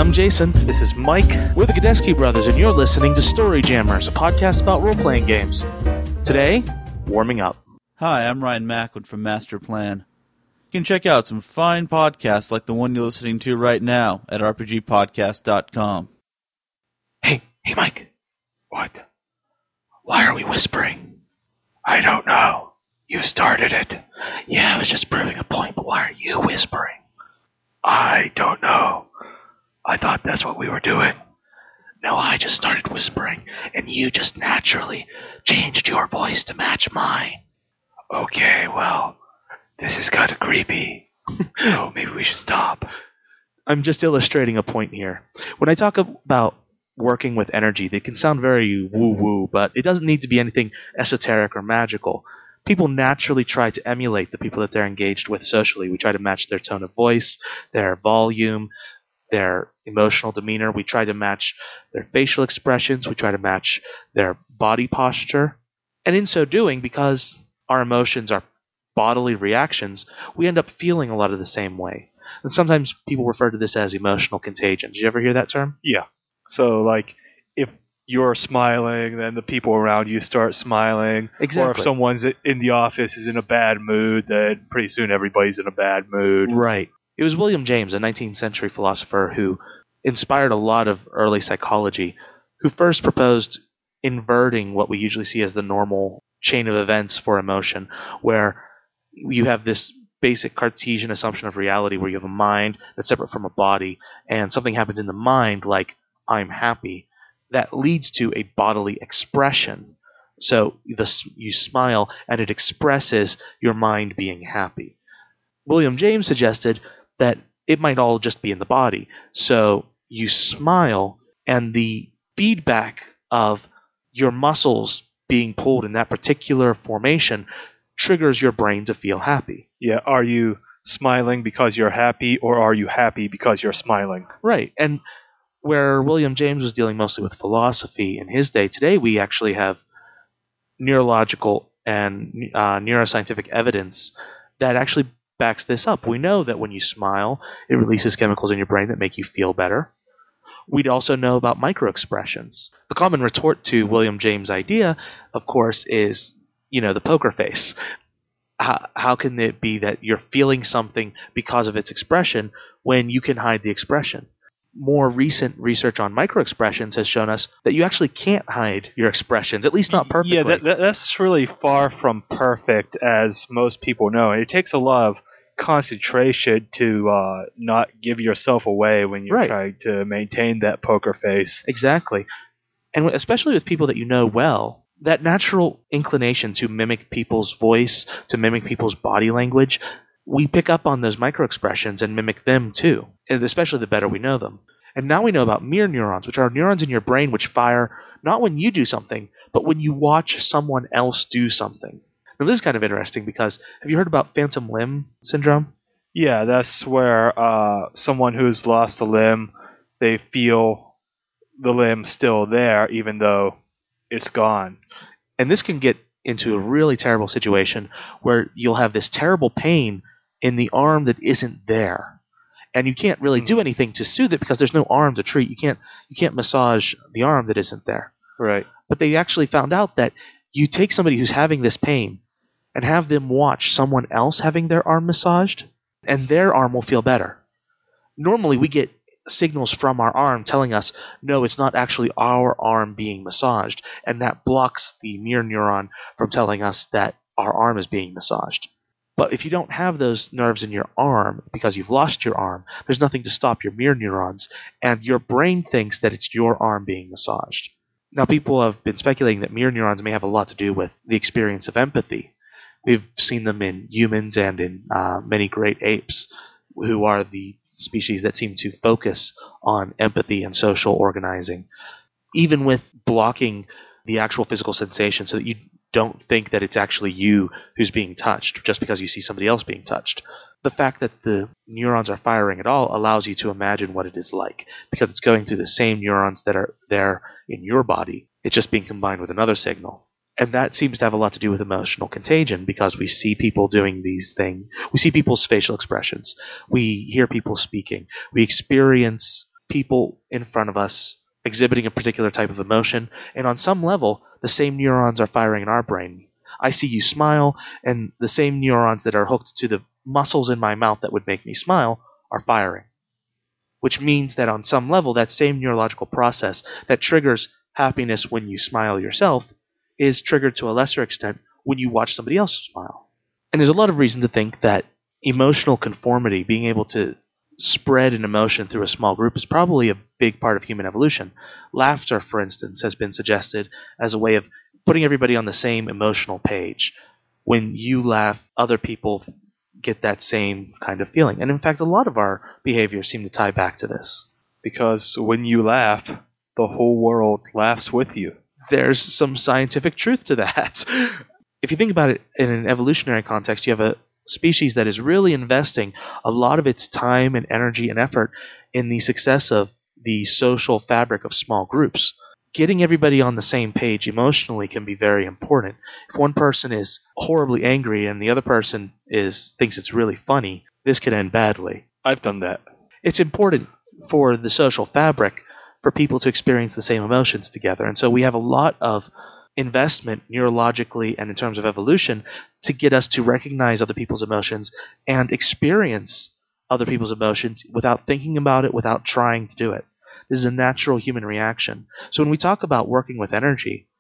I'm Jason. This is Mike. We're the Godesky Brothers, and you're listening to Story Jammers, a podcast about role-playing games. Today, warming up. Hi, I'm Ryan Macklin from Master Plan. You can check out some fine podcasts like the one you're listening to right now at rpgpodcast.com. Hey, Mike. What? Why are we whispering? I don't know. You started it. Yeah, I was just proving a point, but why are you whispering? I don't know. I thought that's what we were doing. No, I just started whispering, and you just naturally changed your voice to match mine. Okay, well, this is kind of creepy, so maybe we should stop. I'm just illustrating a point here. When I talk about working with energy, they can sound very woo-woo, but it doesn't need to be anything esoteric or magical. People naturally try to emulate the people that they're engaged with socially. We try to match their tone of voice, their volume, their emotional demeanor. We try to match their facial expressions. We try to match their body posture. And in so doing, because our emotions are bodily reactions, we end up feeling a lot of the same way. And sometimes people refer to this as emotional contagion. Did you ever hear that term? Yeah. So, like, if you're smiling, then the people around you start smiling. Exactly. Or if someone's in the office is in a bad mood, then pretty soon everybody's in a bad mood. Right. It was William James, a 19th century philosopher who inspired a lot of early psychology, who first proposed inverting what we usually see as the normal chain of events for emotion, where you have this basic Cartesian assumption of reality where you have a mind that's separate from a body, and something happens in the mind like, I'm happy, that leads to a bodily expression. So you smile, and it expresses your mind being happy. William James suggested that it might all just be in the body. So you smile, and the feedback of your muscles being pulled in that particular formation triggers your brain to feel happy. Yeah, are you smiling because you're happy, or are you happy because you're smiling? Right, and where William James was dealing mostly with philosophy in his day, today we actually have neurological and neuroscientific evidence that actually backs this up. We know that when you smile, it releases chemicals in your brain that make you feel better. We'd also know about microexpressions. The common retort to William James' idea, of course, is, the poker face. How can it be that you're feeling something because of its expression when you can hide the expression? More recent research on microexpressions has shown us that you actually can't hide your expressions, at least not perfectly. Yeah, that's really far from perfect, as most people know. It takes a lot of concentration to not give yourself away when you're trying to maintain that poker face. Exactly. And especially with people that you know well, that natural inclination to mimic people's voice, to mimic people's body language, we pick up on those microexpressions and mimic them too, and especially the better we know them. And now we know about mirror neurons, which are neurons in your brain which fire not when you do something, but when you watch someone else do something. Now this is kind of interesting because, have you heard about phantom limb syndrome? Yeah, that's where someone who's lost a limb, they feel the limb still there even though it's gone. And this can get into a really terrible situation where you'll have this terrible pain in the arm that isn't there, and you can't really do anything to soothe it because there's no arm to treat. You can't massage the arm that isn't there. Right. But they actually found out that you take somebody who's having this pain and have them watch someone else having their arm massaged, and their arm will feel better. Normally, we get signals from our arm telling us, no, it's not actually our arm being massaged, and that blocks the mirror neuron from telling us that our arm is being massaged. But if you don't have those nerves in your arm because you've lost your arm, there's nothing to stop your mirror neurons, and your brain thinks that it's your arm being massaged. Now, people have been speculating that mirror neurons may have a lot to do with the experience of empathy. We've seen them in humans and in many great apes, who are the species that seem to focus on empathy and social organizing, even with blocking the actual physical sensation so that you don't think that it's actually you who's being touched just because you see somebody else being touched. The fact that the neurons are firing at all allows you to imagine what it is like, because it's going through the same neurons that are there in your body. It's just being combined with another signal. And that seems to have a lot to do with emotional contagion, because we see people doing these things. We see people's facial expressions. We hear people speaking. We experience people in front of us exhibiting a particular type of emotion, and on some level, the same neurons are firing in our brain. I see you smile, and the same neurons that are hooked to the muscles in my mouth that would make me smile are firing. Which means that on some level, that same neurological process that triggers happiness when you smile yourself is triggered to a lesser extent when you watch somebody else smile. And there's a lot of reason to think that emotional conformity, being able to spread an emotion through a small group, is probably a big part of human evolution. Laughter, for instance, has been suggested as a way of putting everybody on the same emotional page. When you laugh, other people get that same kind of feeling. And in fact, a lot of our behaviors seem to tie back to this. Because when you laugh, the whole world laughs with you. There's some scientific truth to that. If you think about it in an evolutionary context, you have a species that is really investing a lot of its time and energy and effort in the success of the social fabric of small groups. Getting everybody on the same page emotionally can be very important. If one person is horribly angry and the other person thinks it's really funny, this could end badly. I've done that. It's important for the social fabric for people to experience the same emotions together. And so we have a lot of investment neurologically and in terms of evolution to get us to recognize other people's emotions and experience other people's emotions without thinking about it, without trying to do it. This is a natural human reaction. So when we talk about working with energy,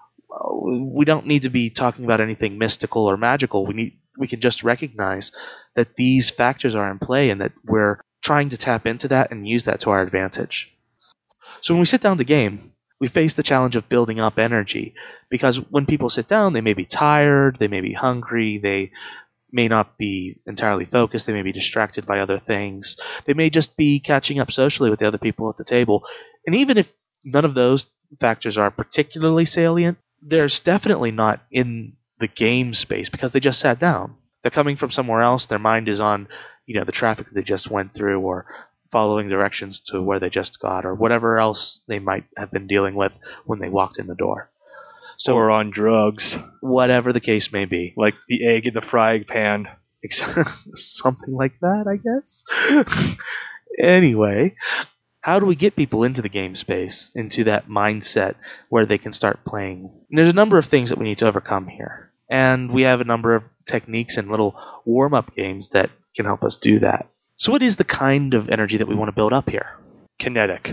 we don't need to be talking about anything mystical or magical. We can just recognize that these factors are in play and that we're trying to tap into that and use that to our advantage. So when we sit down to game, we face the challenge of building up energy, because when people sit down, they may be tired, they may be hungry, they may not be entirely focused, they may be distracted by other things, they may just be catching up socially with the other people at the table. And even if none of those factors are particularly salient, there's definitely not in the game space because they just sat down. They're coming from somewhere else, their mind is on, the traffic that they just went through, or following directions to where they just got, or whatever else they might have been dealing with when they walked in the door. So, or on drugs. Whatever the case may be. Like the egg in the frying pan. Something like that, I guess. Anyway, how do we get people into the game space, into that mindset where they can start playing? And there's a number of things that we need to overcome here. And we have a number of techniques and little warm-up games that can help us do that. So what is the kind of energy that we want to build up here? Kinetic.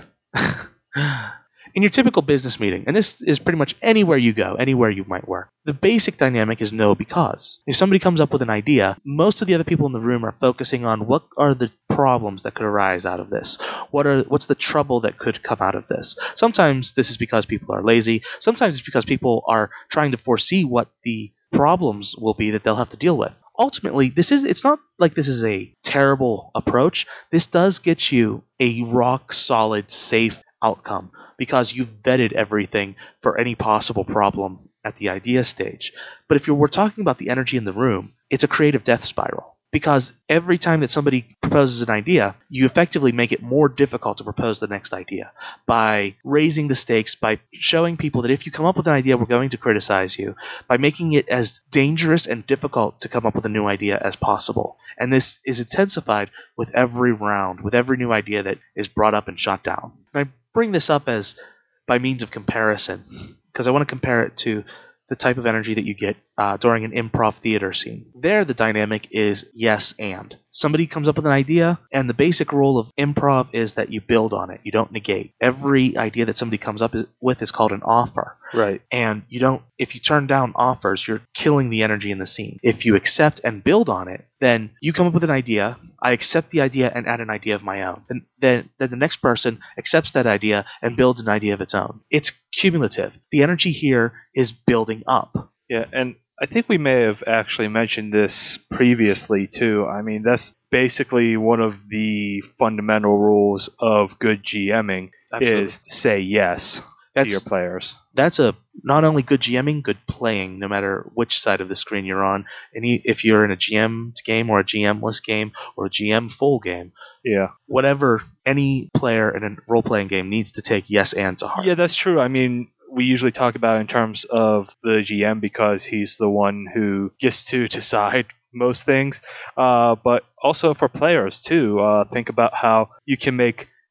In your typical business meeting, and this is pretty much anywhere you go, anywhere you might work, the basic dynamic is know because. If somebody comes up with an idea, most of the other people in the room are focusing on what are the problems that could arise out of this? What's the trouble that could come out of this? Sometimes this is because people are lazy. Sometimes it's because people are trying to foresee what the problems will be that they'll have to deal with. Ultimately, it's not like this is a terrible approach. This does get you a rock-solid, safe outcome because you've vetted everything for any possible problem at the idea stage. But if we're talking about the energy in the room, it's a creative death spiral. Because every time that somebody proposes an idea, you effectively make it more difficult to propose the next idea by raising the stakes, by showing people that if you come up with an idea, we're going to criticize you, by making it as dangerous and difficult to come up with a new idea as possible. And this is intensified with every round, with every new idea that is brought up and shot down. And I bring this up as by means of comparison, because I want to compare it to the type of energy that you get during an improv theater scene. There, the dynamic is yes and. Somebody comes up with an idea, and the basic rule of improv is that you build on it. You don't negate. Every idea that somebody comes up with is called an offer. Right. And if you turn down offers, you're killing the energy in the scene. If you accept and build on it, then you come up with an idea, I accept the idea and add an idea of my own. And then the next person accepts that idea and builds an idea of its own. It's cumulative. The energy here is building up. Yeah, and I think we may have actually mentioned this previously too. I mean, that's basically one of the fundamental rules of good GMing. Absolutely. Is say yes to your players. That's not only good GMing, good playing, no matter which side of the screen you're on. And if you're in a GM'd game or a GM-less game or a GM full game, yeah, whatever, any player in a role-playing game needs to take yes and to heart. Yeah, that's true. I mean, we usually talk about it in terms of the GM because he's the one who gets to decide most things. But also for players, too. Think about how you can make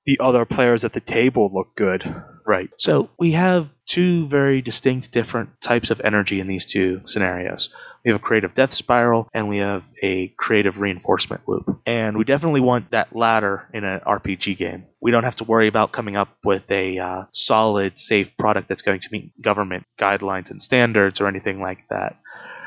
the other players at the table look good. Right. So we have two very distinct different types of energy in these two scenarios. We have a creative death spiral, and we have a creative reinforcement loop. And we definitely want that latter in an RPG game. We don't have to worry about coming up with a solid, safe product that's going to meet government guidelines and standards or anything like that.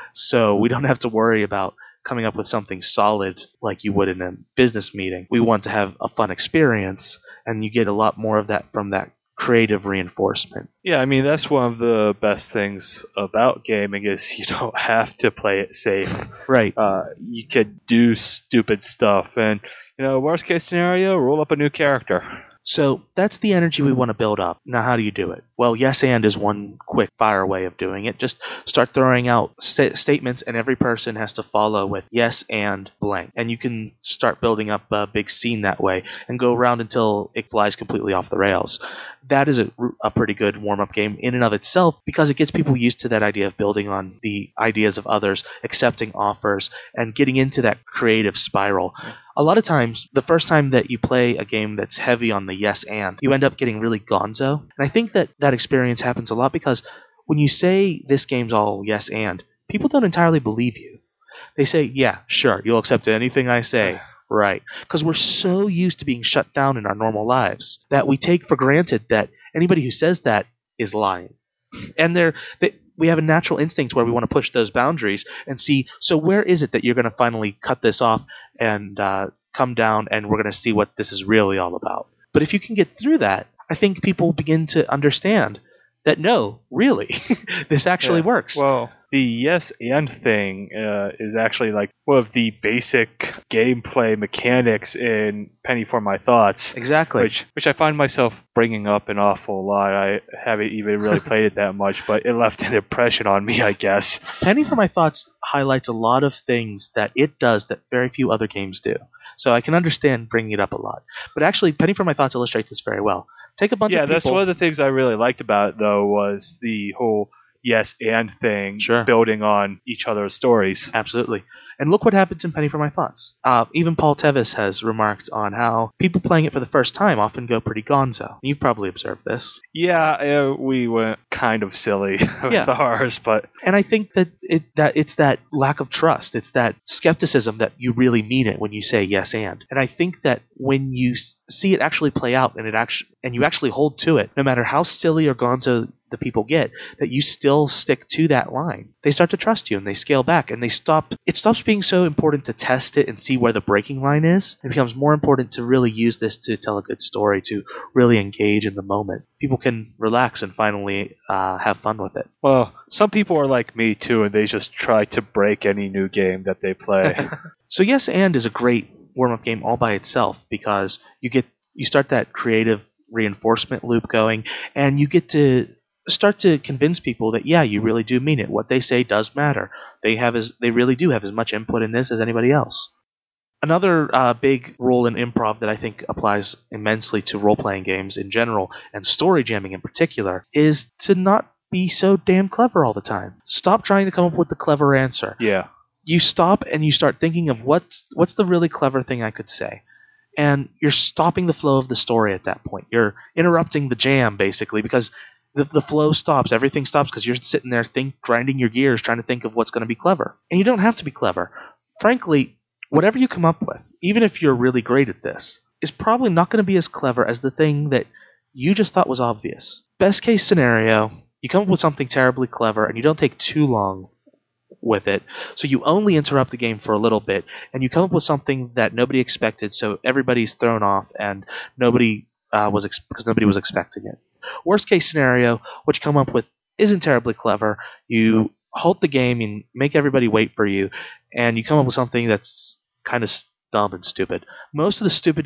So we don't have to worry about coming up with something solid like you would in a business meeting. We want to have a fun experience, and you get a lot more of that from that creative reinforcement. Yeah, I mean, that's one of the best things about gaming is you don't have to play it safe. Right. You could do stupid stuff, and, worst case scenario, roll up a new character. So that's the energy we want to build up. Now, how do you do it? Well, yes and is one quick fire way of doing it. Just start throwing out statements, and every person has to follow with yes and blank. And you can start building up a big scene that way and go around until it flies completely off the rails. That is a pretty good warm-up game in and of itself because it gets people used to that idea of building on the ideas of others, accepting offers, and getting into that creative spiral. A lot of times, the first time that you play a game that's heavy on the yes and, you end up getting really gonzo. And I think that experience happens a lot because when you say this game's all yes and, people don't entirely believe you. They say, yeah, sure, you'll accept anything I say. Right. Because we're so used to being shut down in our normal lives that we take for granted that anybody who says that is lying. And we have a natural instinct where we want to push those boundaries and see, so where is it that you're going to finally cut this off and come down and we're going to see what this is really all about. But if you can get through that, I think people begin to understand that no, really, this actually works. Well, the yes and thing is actually like one of the basic gameplay mechanics in Penny for My Thoughts. Exactly. Which I find myself bringing up an awful lot. I haven't even really played it that much, but it left an impression on me, I guess. Penny for My Thoughts highlights a lot of things that it does that very few other games do. So I can understand bringing it up a lot. But actually, Penny for My Thoughts illustrates this very well. Take a bunch of people. Yeah, that's one of the things I really liked about it, though, was the whole yes and thing, building on each other's stories. Absolutely. And look what happens in Penny for My Thoughts. Even Paul Tevis has remarked on how people playing it for the first time often go pretty gonzo. You've probably observed this. Yeah, we went kind of silly with ours, but... And I think that it's that lack of trust. It's that skepticism that you really mean it when you say yes and. And I think that when you see it actually play out and you actually hold to it, no matter how silly or gonzo the people get, that you still stick to that line. They start to trust you and they scale back and it stops being so important to test it and see where the breaking line is. It becomes more important to really use this to tell a good story, to really engage in the moment. People can relax and finally have fun with it. Well, some people are like me too, and they just try to break any new game that they play. So Yes and is a great warm-up game all by itself because you start that creative reinforcement loop going, and you get to start to convince people that, yeah, you really do mean it. What they say does matter. They really do have as much input in this as anybody else. Another big role in improv that I think applies immensely to role-playing games in general, and story jamming in particular, is to not be so damn clever all the time. Stop trying to come up with the clever answer. Yeah. You stop and you start thinking of what's the really clever thing I could say. And you're stopping the flow of the story at that point. You're interrupting the jam, basically, because the flow stops. Everything stops because you're sitting there grinding your gears trying to think of what's going to be clever. And you don't have to be clever. Frankly, whatever you come up with, even if you're really great at this, is probably not going to be as clever as the thing that you just thought was obvious. Best case scenario, you come up with something terribly clever and you don't take too long with it, so you only interrupt the game for a little bit, and you come up with something that nobody expected, so everybody's thrown off and nobody was expecting it. Worst case scenario, what you come up with isn't terribly clever. You halt the game and make everybody wait for you, and you come up with something that's kind of dumb and stupid. Most of the stupid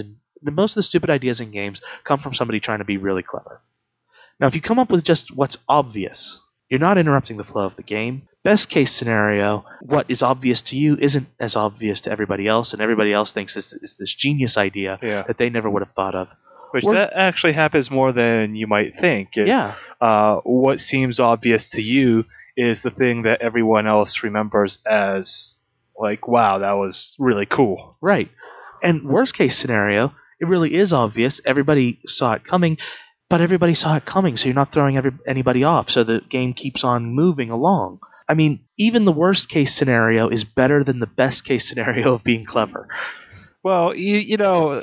ideas in games come from somebody trying to be really clever. Now, if you come up with just what's obvious, you're not interrupting the flow of the game. Best case scenario, what is obvious to you isn't as obvious to everybody else, and everybody else thinks it's this genius idea that they never would have thought of. That actually happens more than you might think. What seems obvious to you is the thing that everyone else remembers as, like, wow, that was really cool. Right. And worst case scenario, It really is obvious. Everybody saw it coming, but everybody saw it coming, so you're not throwing anybody off, so the game keeps on moving along. I mean, even the worst case scenario is better than the best case scenario of being clever. Well, you know,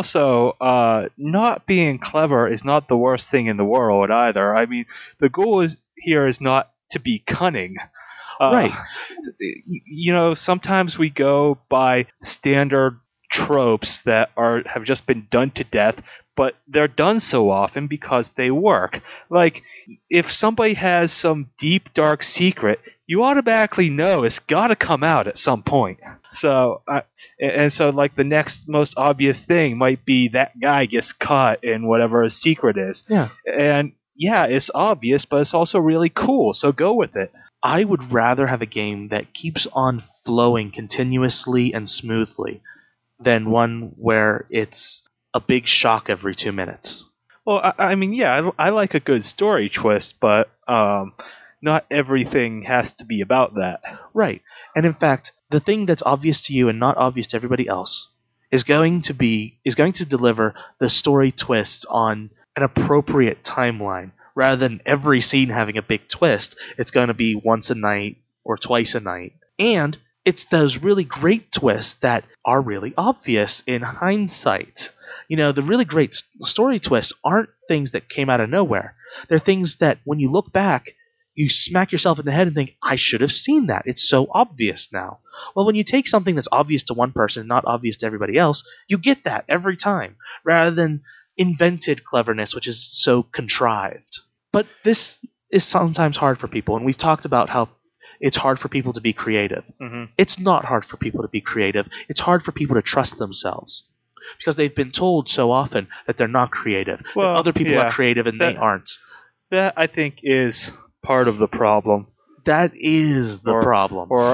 also, not being clever is not the worst thing in the world either. I mean, the goal here is not to be cunning. Right. You know, sometimes we go by standard tropes that have just been done to death, but they're done so often because they work. Like, if somebody has some deep, dark secret, you automatically know it's got to come out at some point. So, like, the next most obvious thing might be that guy gets caught in whatever his secret is. Yeah. And, yeah, it's obvious, but it's also really cool, so go with it. I would rather have a game that keeps on flowing continuously and smoothly than one where it's a big shock every 2 minutes. Well, I mean, yeah, I like a good story twist, but not everything has to be about that. Right. And in fact, the thing that's obvious to you and not obvious to everybody else is going to deliver the story twist on an appropriate timeline. Rather than every scene having a big twist, it's going to be once a night or twice a night. And it's those really great twists that are really obvious in hindsight. You know, the really great story twists aren't things that came out of nowhere. They're things that when you look back, you smack yourself in the head and think, I should have seen that. It's so obvious now. Well, when you take something that's obvious to one person and not obvious to everybody else, you get that every time, rather than invented cleverness, which is so contrived. But this is sometimes hard for people, and we've talked about how it's hard for people to be creative. Mm-hmm. It's not hard for people to be creative. It's hard for people to trust themselves because they've been told so often that they're not creative. Well, that other people are creative and they aren't. That, I think, is part of the problem. That is the problem. Or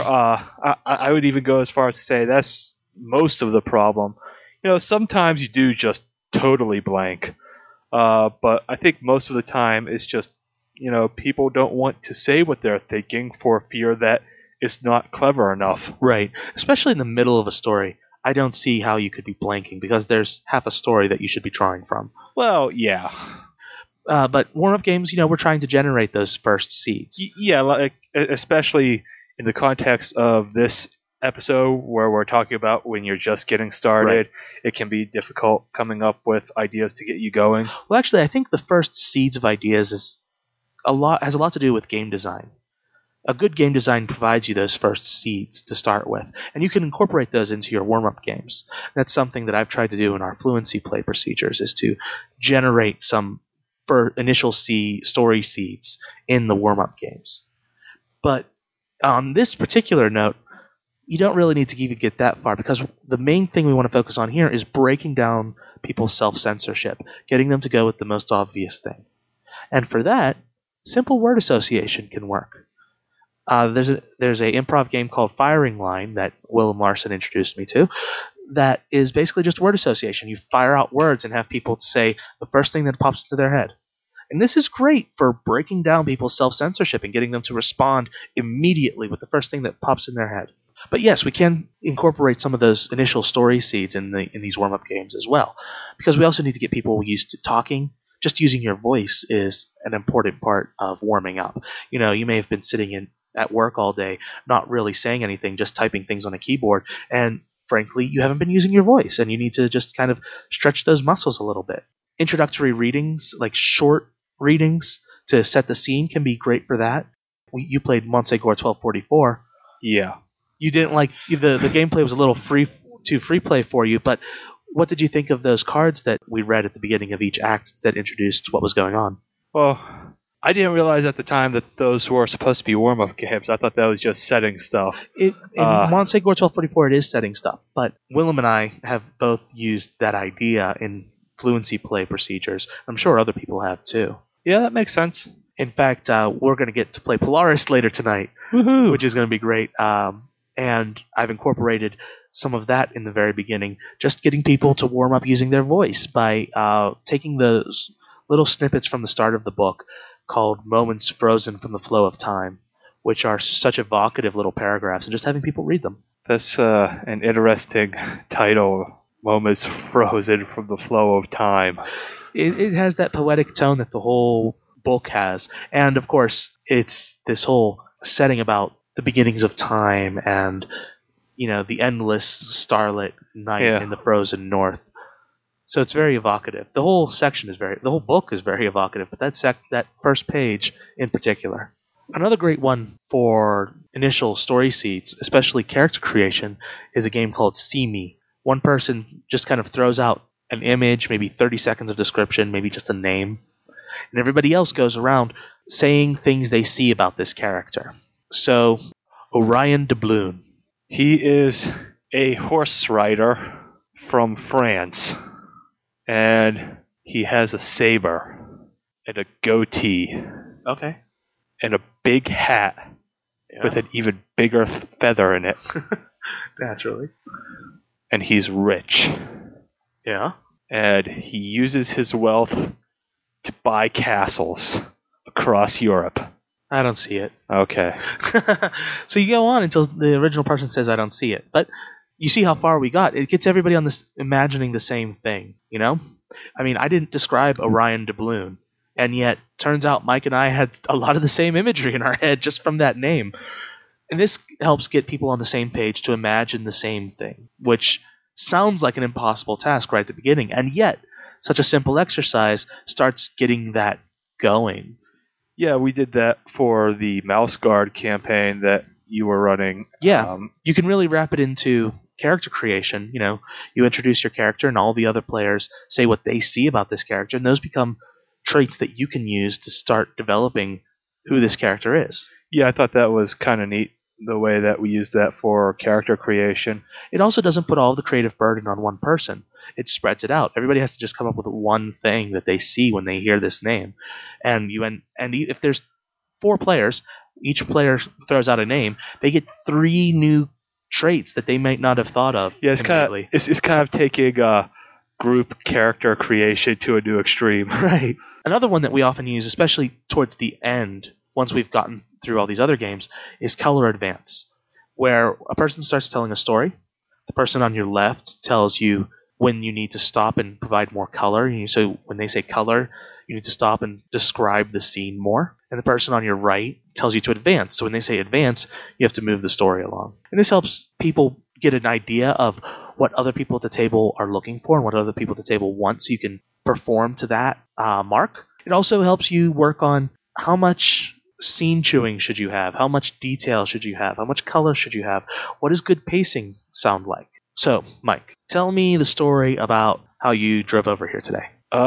I would even go as far as to say that's most of the problem. You know, sometimes you do just totally blank. But I think most of the time it's just, you know, people don't want to say what they're thinking for fear that it's not clever enough. Right. Especially in the middle of a story. I don't see how you could be blanking because there's half a story that you should be drawing from. Well, yeah. But warm-up games, you know, we're trying to generate those first seeds. Yeah, like, especially in the context of this episode where we're talking about when you're just getting started, right. It can be difficult coming up with ideas to get you going. Well, actually, I think the first seeds of ideas has a lot to do with game design. A good game design provides you those first seeds to start with, and you can incorporate those into your warm-up games. That's something that I've tried to do in our fluency play procedures, is to generate some initial story seeds in the warm-up games. But on this particular note, you don't really need to even get that far, because the main thing we want to focus on here is breaking down people's self-censorship, getting them to go with the most obvious thing. And for that, simple word association can work. There's a improv game called Firing Line that Willem Larson introduced me to that is basically just word association. You fire out words and have people say the first thing that pops into their head. And this is great for breaking down people's self-censorship and getting them to respond immediately with the first thing that pops in their head. But yes, we can incorporate some of those initial story seeds in these warm-up games as well, because we also need to get people used to talking. Just using your voice is an important part of warming up. You know, you may have been sitting at work all day, not really saying anything, just typing things on a keyboard, and frankly, you haven't been using your voice, and you need to just kind of stretch those muscles a little bit. Introductory readings, like short readings to set the scene, can be great for that. You played Montsegur 1244. Yeah. You didn't like the gameplay was a little free play for you, but what did you think of those cards that we read at the beginning of each act that introduced what was going on? Well, I didn't realize at the time that those were supposed to be warm-up games. I thought that was just setting stuff. In Montsegur 1244, it is setting stuff, but Willem and I have both used that idea in fluency play procedures. I'm sure other people have too. Yeah, that makes sense. In fact, we're going to get to play Polaris later tonight, Woohoo! Which is going to be great. And I've incorporated some of that in the very beginning, just getting people to warm up using their voice by taking those little snippets from the start of the book called Moments Frozen from the Flow of Time, which are such evocative little paragraphs, and just having people read them. That's an interesting title moments frozen from the flow of time. It has that poetic tone that the whole book has. And, of course, it's this whole setting about the beginnings of time and, the endless starlit night in the frozen north. So it's very evocative. The whole book is very evocative, but that first page in particular. Another great one for initial story seeds, especially character creation, is a game called See Me. One person just kind of throws out an image, maybe 30 seconds of description, maybe just a name, and everybody else goes around saying things they see about this character. So, Orion Doubloon. He is a horse rider from France, and he has a saber and a goatee. Okay. And a big hat with an even bigger feather in it. Naturally. And he's rich. Yeah. And he uses his wealth to buy castles across Europe. I don't see it. Okay. So you go on until the original person says, I don't see it. But you see how far we got. It gets everybody on this imagining the same thing, I mean, I didn't describe Orion Doubloon. And yet, turns out Mike and I had a lot of the same imagery in our head just from that name. And this helps get people on the same page to imagine the same thing, which sounds like an impossible task right at the beginning. And yet, such a simple exercise starts getting that going. Yeah, we did that for the Mouse Guard campaign that you were running. Yeah, you can really wrap it into character creation. You introduce your character and all the other players say what they see about this character, and those become traits that you can use to start developing who this character is. Yeah, I thought that was kind of neat, the way that we used that for character creation. It also doesn't put all the creative burden on one person. It spreads it out. Everybody has to just come up with one thing that they see when they hear this name. And if there's 4 players, each player throws out a name, they get 3 new traits that they might not have thought of. Yeah, it's kind of taking group character creation to a new extreme. Right. Another one that we often use, especially towards the end, once we've gotten through all these other games, is color advance, where a person starts telling a story. The person on your left tells you when you need to stop and provide more color. So when they say color, you need to stop and describe the scene more. And the person on your right tells you to advance. So when they say advance, you have to move the story along. And this helps people get an idea of what other people at the table are looking for and what other people at the table want, so you can perform to that mark. It also helps you work on how much scene chewing should you have, how much detail should you have, how much color should you have, what does good pacing sound like. So, Mike, tell me the story about how you drove over here today.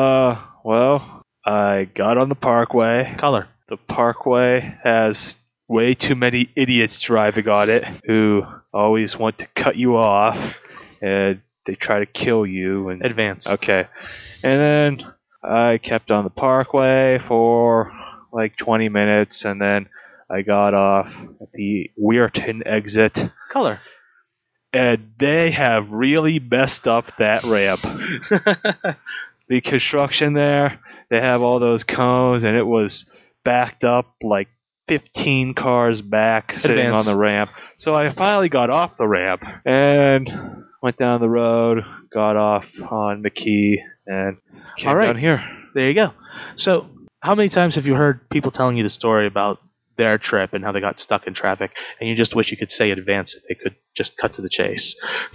Well, I got on the parkway. Color. The parkway has way too many idiots driving on it who always want to cut you off, and they try to kill you. And advance. Okay. And then I kept on the parkway for like 20 minutes, and then I got off at the Weirton exit. Color. And they have really messed up that ramp. The construction there, they have all those cones, and it was backed up like 15 cars back sitting on the ramp. So I finally got off the ramp and went down the road, got off on McKee, and came down here. There you go. So how many times have you heard people telling you the story about their trip and how they got stuck in traffic, and you just wish you could say advance if they could just cut to the chase?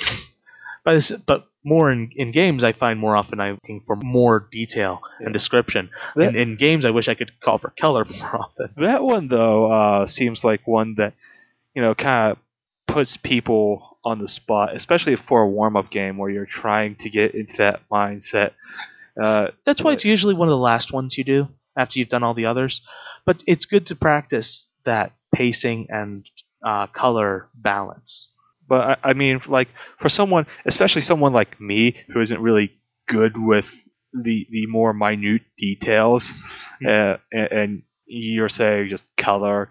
But more in games, I find more often I'm looking for more detail and description. And in games, I wish I could call for color more often. That one, though, seems like one that, kind of puts people on the spot, especially for a warm-up game where you're trying to get into that mindset. That's why it's usually one of the last ones you do after you've done all the others. But it's good to practice that pacing and color balance. But I mean, like, for someone, especially someone like me, who isn't really good with the more minute details, and you're saying just color,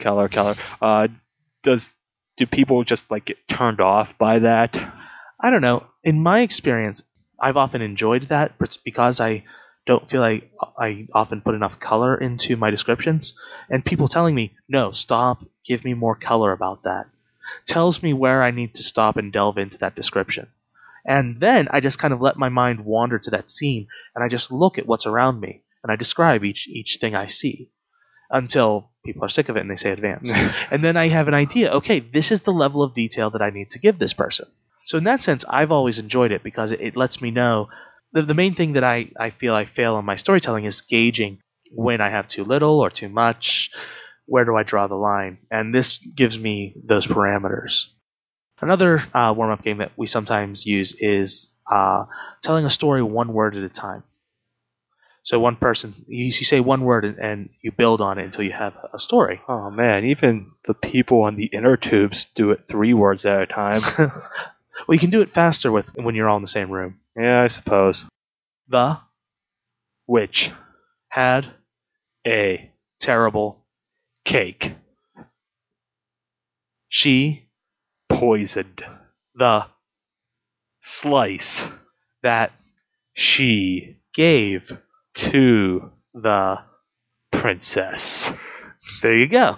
do people just like get turned off by that? I don't know. In my experience, I've often enjoyed that, but because I don't feel like I often put enough color into my descriptions, and people telling me, no, stop, give me more color about that, tells me where I need to stop and delve into that description. And then I just kind of let my mind wander to that scene, and I just look at what's around me, and I describe each thing I see until people are sick of it and they say advance. And then I have an idea, okay, this is the level of detail that I need to give this person. So in that sense, I've always enjoyed it because it lets me know. The main thing that I feel I fail on my storytelling is gauging when I have too little or too much. Where do I draw the line? And this gives me those parameters. Another warm-up game that we sometimes use is telling a story one word at a time. So one person, you say one word and you build on it until you have a story. Oh man, even the people on the inner tubes do it 3 words at a time. Well, you can do it faster when you're all in the same room. Yeah, I suppose. The witch had a terrible cake. She poisoned the slice that she gave to the princess. There you go.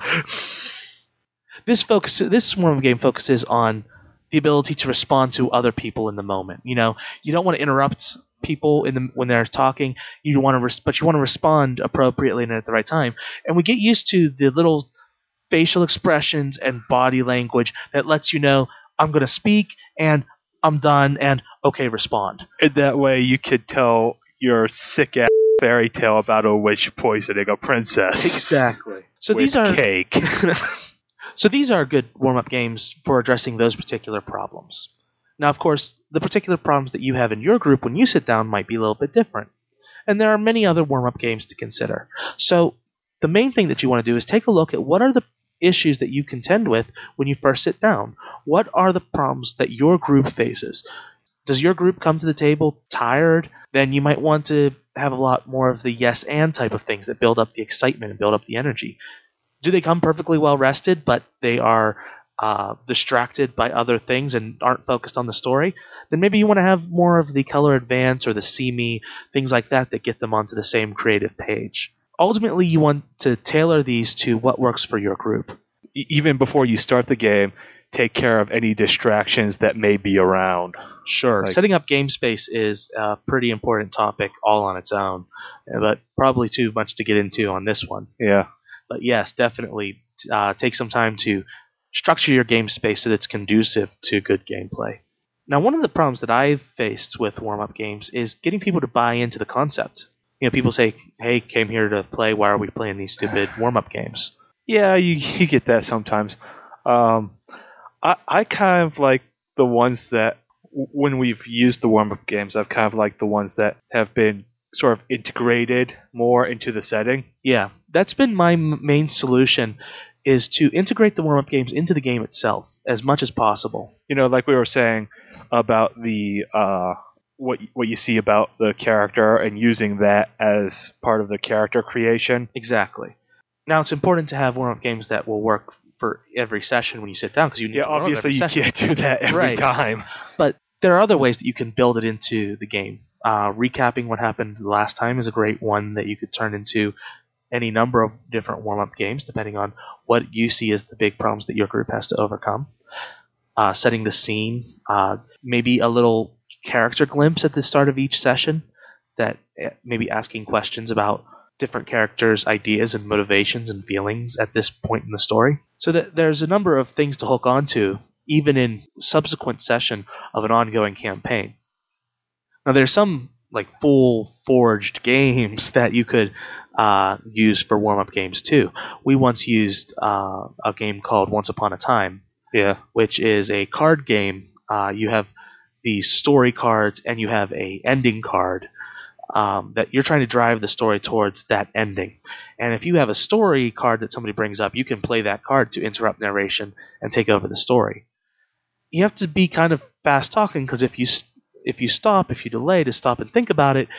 This warm-up game focuses on the ability to respond to other people in the moment. You know, you don't want to interrupt people when they're talking. You want to respond appropriately and at the right time. And we get used to the little facial expressions and body language that lets you know I'm going to speak and I'm done and okay, respond. And that way you could tell your sick ass fairy tale about a witch poisoning a princess. Exactly. So with these are cake. So these are good warm-up games for addressing those particular problems. Now, of course, the particular problems that you have in your group when you sit down might be a little bit different. And there are many other warm-up games to consider. So the main thing that you want to do is take a look at what are the issues that you contend with when you first sit down. What are the problems that your group faces? Does your group come to the table tired? Then you might want to have a lot more of the yes and type of things that build up the excitement and build up the energy. Do they come perfectly well rested, but they are distracted by other things and aren't focused on the story? Then maybe you want to have more of the color advance or the see me, things like that get them onto the same creative page. Ultimately, you want to tailor these to what works for your group. Even before you start the game, take care of any distractions that may be around. Sure. Setting up game space is a pretty important topic all on its own, but probably too much to get into on this one. Yeah. But yes, definitely take some time to structure your game space so that it's conducive to good gameplay. Now, one of the problems that I've faced with warm-up games is getting people to buy into the concept. You know, people say, hey, came here to play, why are we playing these stupid warm-up games? Yeah, you get that sometimes. I kind of like the ones that, when we've used the warm-up games, I've kind of liked the ones that have been sort of integrated more into the setting. Yeah, that's been my main solution, is to integrate the warm-up games into the game itself as much as possible. You know, like we were saying about the what you see about the character and using that as part of the character creation. Exactly. Now, it's important to have warm-up games that will work for every session when you sit down, because you need to obviously you can't do that every time. But there are other ways that you can build it into the game. Recapping what happened last time is a great one that you could turn into any number of different warm-up games, depending on what you see as the big problems that your group has to overcome. Setting the scene, maybe a little character glimpse at the start of each session, that maybe asking questions about different characters' ideas and motivations and feelings at this point in the story. So that there's a number of things to hook onto, even in subsequent session of an ongoing campaign. Now, there's some like full-forged games that you could use for warm-up games too. We once used a game called Once Upon a Time, which is a card game. You have these story cards and you have a ending card that you're trying to drive the story towards that ending. And if you have a story card that somebody brings up, you can play that card to interrupt narration and take over the story. You have to be kind of fast-talking, because if you delay to stop and think about it,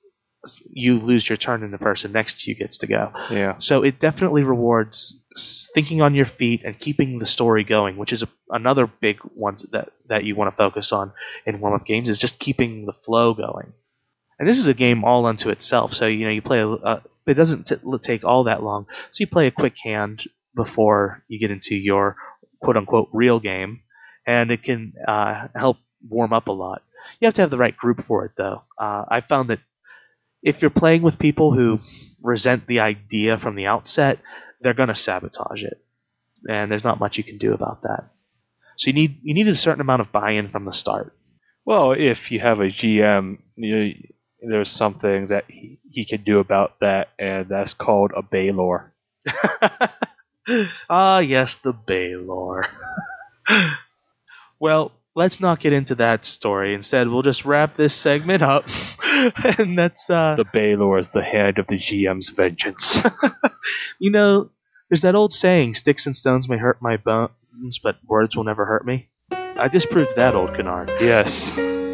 you lose your turn and the person next to you gets to go. Yeah. So it definitely rewards thinking on your feet and keeping the story going, which is another big one that you want to focus on in warm-up games, is just keeping the flow going. And this is a game all unto itself, so you play it doesn't take all that long. So you play a quick hand before you get into your quote-unquote real game, and it can help warm up a lot. You have to have the right group for it, though. I found that if you're playing with people who resent the idea from the outset, they're going to sabotage it, and there's not much you can do about that. So you need a certain amount of buy-in from the start. Well, if you have a GM, there's something that he can do about that, and that's called a Baylor. Ah, yes, the Baylor. Well, let's not get into that story. Instead, we'll just wrap this segment up. And that's the Baylor is the hand of the GM's vengeance. There's that old saying, sticks and stones may hurt my bones, but words will never hurt me. I disproved that, old canard. Yes.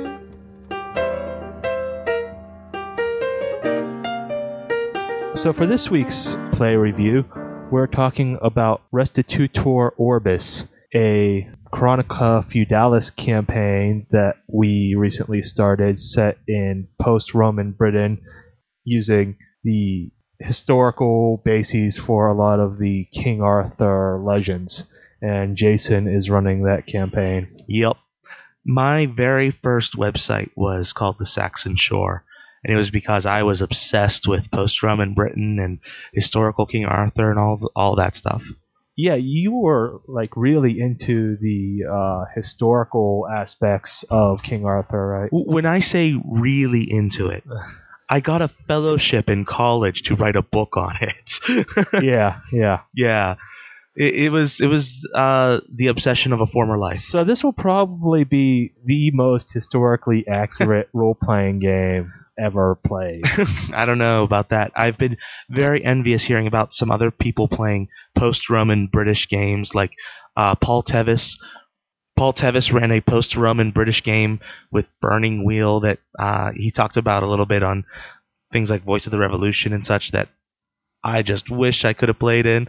So for this week's play review, we're talking about Restitutor Orbis, a Chronica Feudalis campaign that we recently started, set in post-Roman Britain, using the historical bases for a lot of the King Arthur legends. And Jason is running that campaign. Yep. My very first website was called The Saxon Shore, and it was because I was obsessed with post-Roman Britain and historical King Arthur and all that stuff. Yeah, you were like really into the historical aspects of King Arthur, right? When I say really into it, I got a fellowship in college to write a book on it. Yeah. It was the obsession of a former life. So this will probably be the most historically accurate role-playing game ever played. I don't know about that. I've been very envious hearing about some other people playing post-Roman British games, like Paul Tevis. Paul Tevis ran a post-Roman British game with Burning Wheel that he talked about a little bit on things like Voice of the Revolution and such that I just wish I could have played in.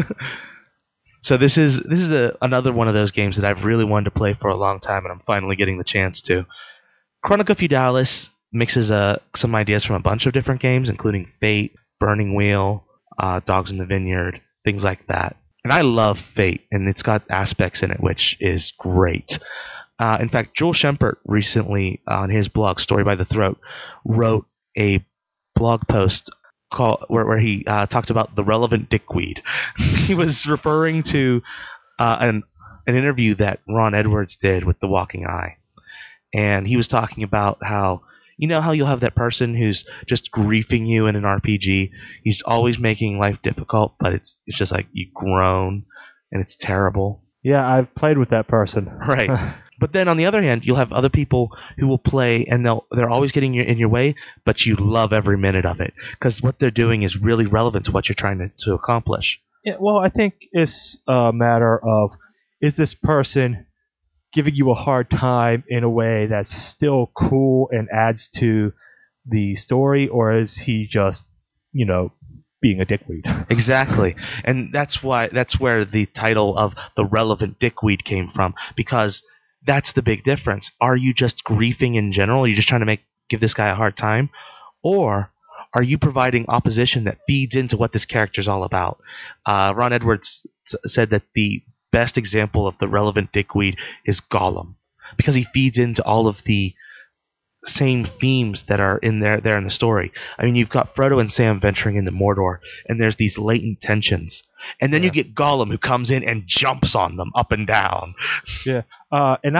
So this is another one of those games that I've really wanted to play for a long time, and I'm finally getting the chance to. Chronica Feudalis mixes some ideas from a bunch of different games, including Fate, Burning Wheel, Dogs in the Vineyard, things like that. And I love Fate, and it's got aspects in it which is great. In fact, Joel Schempert recently, on his blog, Story by the Throat, wrote a blog post where he talked about the relevant dickweed. He was referring to an interview that Ron Edwards did with The Walking Eye. And he was talking about how, how you'll have that person who's just griefing you in an RPG. He's always making life difficult, but it's just like you groan, and it's terrible. Yeah, I've played with that person. Right. But then on the other hand, you'll have other people who will play, and they're always getting in your way, but you love every minute of it because what they're doing is really relevant to what you're trying to accomplish. Yeah, well, I think it's a matter of, is this person giving you a hard time in a way that's still cool and adds to the story, or is he just, being a dickweed? Exactly. And that's where the title of The Relevant Dickweed came from, because that's the big difference. Are you just griefing in general? Are you just trying to give this guy a hard time? Or are you providing opposition that feeds into what this character is all about? Ron Edwards said that the best example of the relevant dickweed is Gollum, because he feeds into all of the same themes that are in there in the story. I mean, you've got Frodo and Sam venturing into Mordor, and there's these latent tensions. And then you get Gollum, who comes in and jumps on them up and down. Yeah, and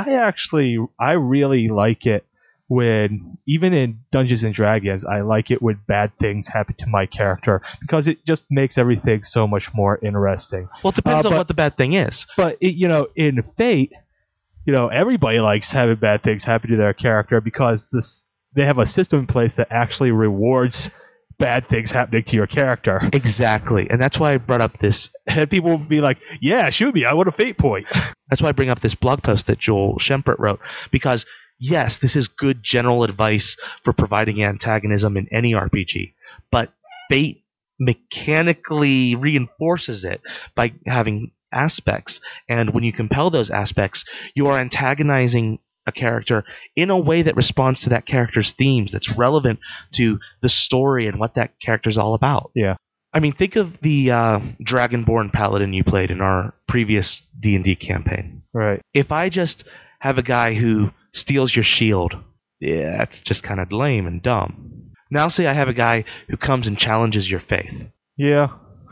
I really like it when, even in Dungeons and Dragons, I like it when bad things happen to my character, because it just makes everything so much more interesting. Well, it depends on what the bad thing is. But, in Fate, everybody likes having bad things happen to their character because they have a system in place that actually rewards bad things happening to your character. Exactly. And that's why I brought up this. And people will be like, yeah, shoot me, I want a fate point. That's why I bring up this blog post that Joel Schempert wrote. Because, yes, this is good general advice for providing antagonism in any RPG. But Fate mechanically reinforces it by having aspects. And when you compel those aspects, you are antagonizing a character in a way that responds to that character's themes, that's relevant to the story and what that character's all about. Yeah. I mean, think of the Dragonborn Paladin you played in our previous D&D campaign. Right. If I just have a guy who steals your shield yeah, that's just kind of lame and dumb. Now say I have a guy who comes and challenges your faith. Yeah.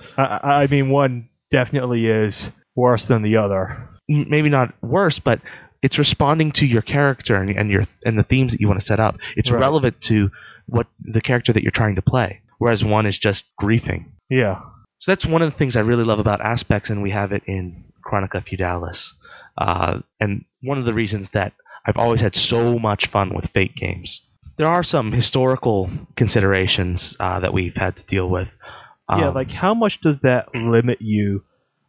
I mean, one definitely is worse than the other. Maybe not worse, but it's responding to your character and the themes that you want to set up. It's relevant to what the character that you're trying to play, whereas one is just griefing. Yeah. So that's one of the things I really love about Aspects, and we have it in Chronica Feudalis. And one of the reasons that I've always had so much fun with Fate games. There are some historical considerations that we've had to deal with. Like how much does that limit you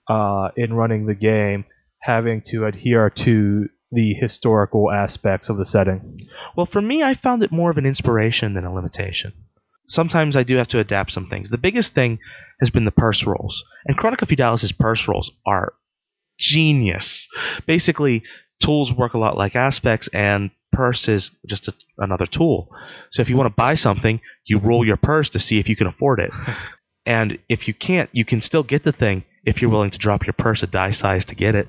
in running the game, having to adhere to the historical aspects of the setting? Well, for me, I found it more of an inspiration than a limitation. Sometimes I do have to adapt some things. The biggest thing has been the purse rolls. And Chronica Feudalis' purse rolls are genius. Basically, tools work a lot like Aspects, and purse is just another tool. So if you want to buy something, you roll your purse to see if you can afford it. And if you can't, you can still get the thing if you're willing to drop your purse a die size to get it.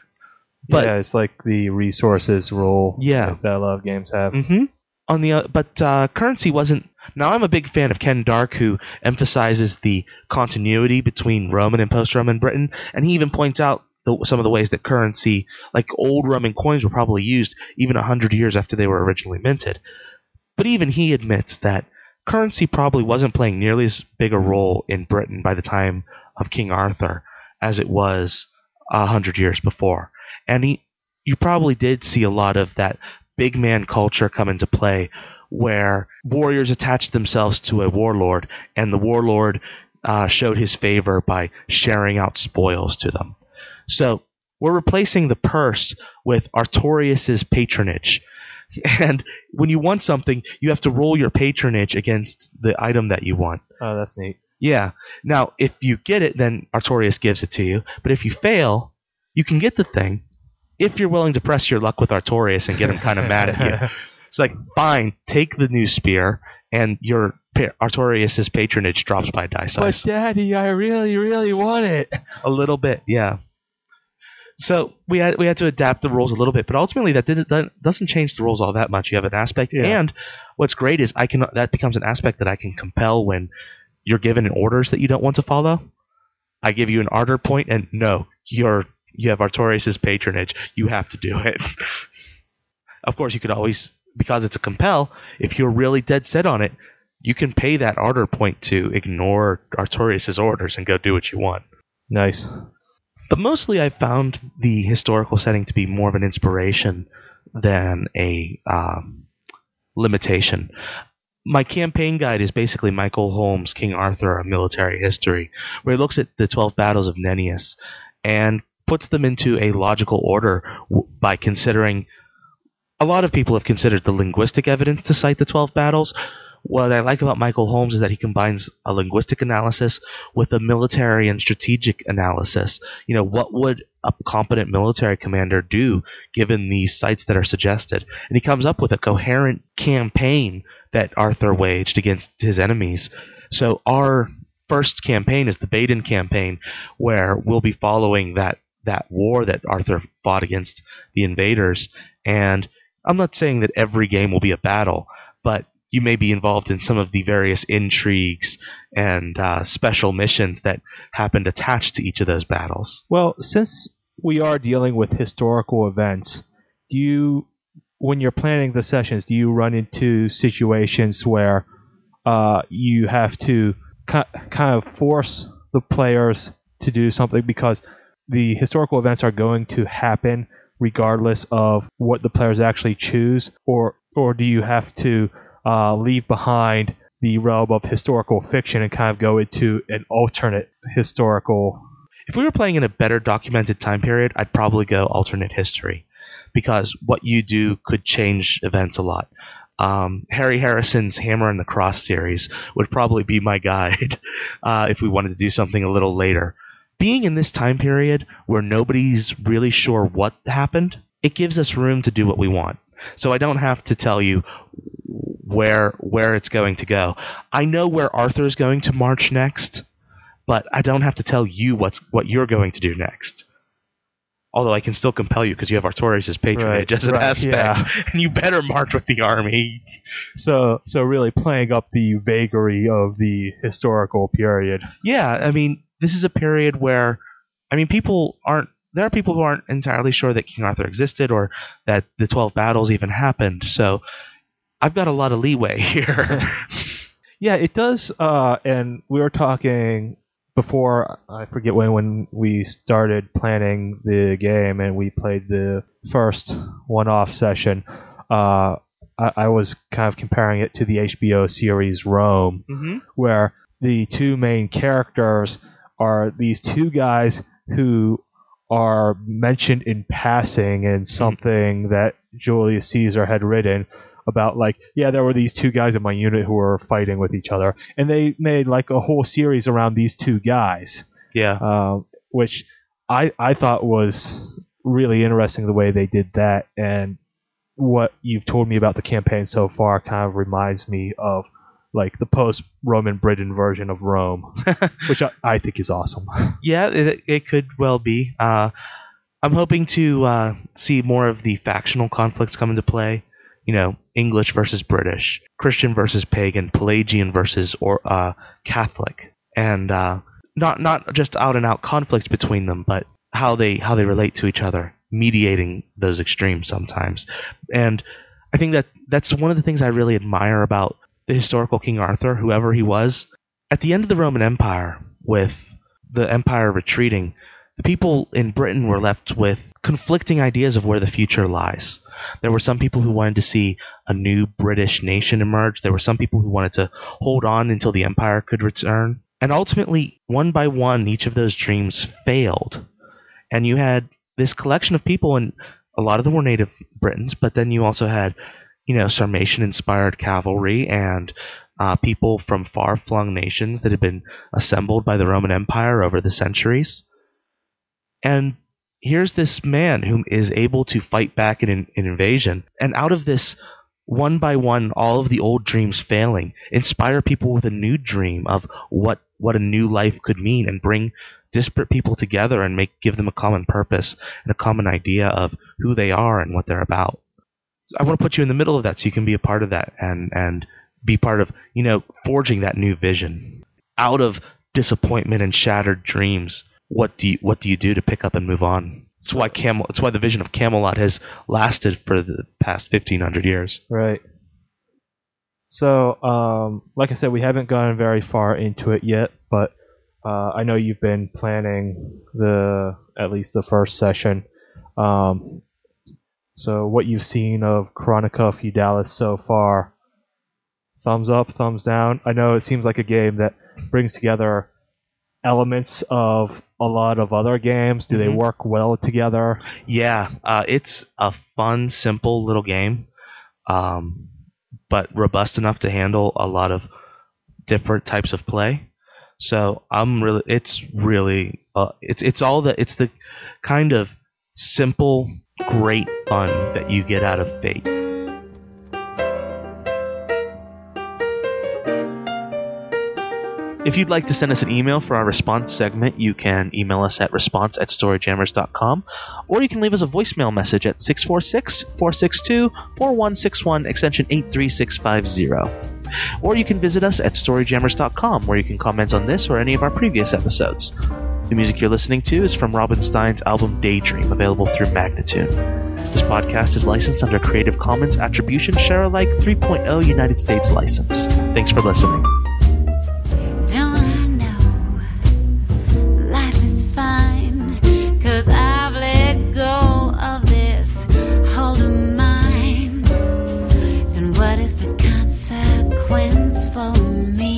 But it's like the resources roll that a lot of games have. Mm-hmm. But Currency wasn't... Now, I'm a big fan of Ken Dark, who emphasizes the continuity between Roman and post-Roman Britain, and he even points out some of the ways that currency, like old Roman coins, were probably used even 100 years after they were originally minted. But even he admits that currency probably wasn't playing nearly as big a role in Britain by the time of King Arthur as it was 100 years before. And you probably did see a lot of that big man culture come into play, where warriors attached themselves to a warlord, and the warlord showed his favor by sharing out spoils to them. So we're replacing the purse with Artorias' patronage. And when you want something, you have to roll your patronage against the item that you want. Oh, that's neat. Yeah. Now, if you get it, then Artorias gives it to you. But if you fail, you can get the thing if you're willing to press your luck with Artorias and get him kind of mad at you. It's like, fine, take the new spear, and your Artorias' patronage drops by die size. But Daddy, I really, really want it. A little bit, yeah. So we had to adapt the rules a little bit, but ultimately that doesn't change the rules all that much. You have an aspect, and what's great is that becomes an aspect that I can compel when you're given orders that you don't want to follow. I give you an ardor point, and no, you have Artorias' patronage. You have to do it. Of course, you could always, because it's a compel, if you're really dead set on it, you can pay that ardor point to ignore Artorias' orders and go do what you want. Nice. But mostly I found the historical setting to be more of an inspiration than a limitation. My campaign guide is basically Michael Holmes' King Arthur, A Military History, where he looks at the 12 battles of Nennius and puts them into a logical order by considering... A lot of people have considered the linguistic evidence to cite the 12 battles. What I like about Michael Holmes is that he combines a linguistic analysis with a military and strategic analysis. You know, what would a competent military commander do given these sites that are suggested? And he comes up with a coherent campaign that Arthur waged against his enemies. So our first campaign is the Baden campaign, where we'll be following that war that Arthur fought against the invaders. And I'm not saying that every game will be a battle, but you may be involved in some of the various intrigues and special missions that happened attached to each of those battles. Well, since we are dealing with historical events, when you're planning the sessions, do you run into situations where you have to kind of force the players to do something because the historical events are going to happen regardless of what the players actually choose, or do you have to leave behind the realm of historical fiction and kind of go into an alternate historical... If we were playing in a better documented time period, I'd probably go alternate history, because what you do could change events a lot. Harry Harrison's Hammer and the Cross series would probably be my guide if we wanted to do something a little later. Being in this time period where nobody's really sure what happened, it gives us room to do what we want. So I don't have to tell you where it's going to go. I know where Arthur's going to march next, but I don't have to tell you what you're going to do next. Although I can still compel you because you have Artorias' patronage as an aspect, and you better march with the army. So really playing up the vagary of the historical period. Yeah, I mean, this is a period where, I mean, there are people who aren't entirely sure that King Arthur existed or that the 12 battles even happened. So I've got a lot of leeway here. Yeah, it does. And we were talking before, I forget when we started planning the game and we played the first one-off session. I was kind of comparing it to the HBO series Rome, where the two main characters are these two guys who are mentioned in passing in something that Julius Caesar had written about, like, yeah, there were these two guys in my unit who were fighting with each other, and they made like a whole series around these two guys. Yeah. Which I thought was really interesting the way they did that, and what you've told me about the campaign so far kind of reminds me of like the post-Roman Britain version of Rome, which I think is awesome. Yeah, it could well be. I'm hoping to see more of the factional conflicts come into play. You know, English versus British, Christian versus pagan, Pelagian versus Catholic, and not just out-and-out conflicts between them, but how they relate to each other, mediating those extremes sometimes. And I think that's one of the things I really admire about the historical King Arthur, whoever he was. At the end of the Roman Empire, with the empire retreating, the people in Britain were left with conflicting ideas of where the future lies. There were some people who wanted to see a new British nation emerge. There were some people who wanted to hold on until the empire could return. And ultimately, one by one, each of those dreams failed. And you had this collection of people, and a lot of them were native Britons, but then you also had, Sarmatian-inspired cavalry and people from far-flung nations that had been assembled by the Roman Empire over the centuries. And here's this man who is able to fight back in an invasion, and out of this, one by one, all of the old dreams failing, inspire people with a new dream of what a new life could mean, and bring disparate people together and give them a common purpose and a common idea of who they are and what they're about. I want to put you in the middle of that so you can be a part of that and be part of, forging that new vision. Out of disappointment and shattered dreams, what do you do to pick up and move on? It's why the vision of Camelot has lasted for the past 1,500 years. Right. So, like I said, we haven't gone very far into it yet, but I know you've been planning at least the first session. So what you've seen of Chronica Feudalis so far, thumbs up, thumbs down? I know it seems like a game that brings together elements of a lot of other games. Do they work well together? Yeah, it's a fun, simple little game, but robust enough to handle a lot of different types of play. So it's the kind of simple, great fun that you get out of Fate. If you'd like to send us an email for our response segment, you can email us at response@storyjammers.com, or you can leave us a voicemail message at 646-462-4161, extension 83650. Or you can visit us at storyjammers.com, where you can comment on this or any of our previous episodes. The music you're listening to is from Robin Stein's album Daydream, available through Magnatune. This podcast is licensed under Creative Commons Attribution Share Alike 3.0 United States license. Thanks for listening. Don't I know life is fine, 'cause I've let go of this hold of mine. And what is the consequence for me?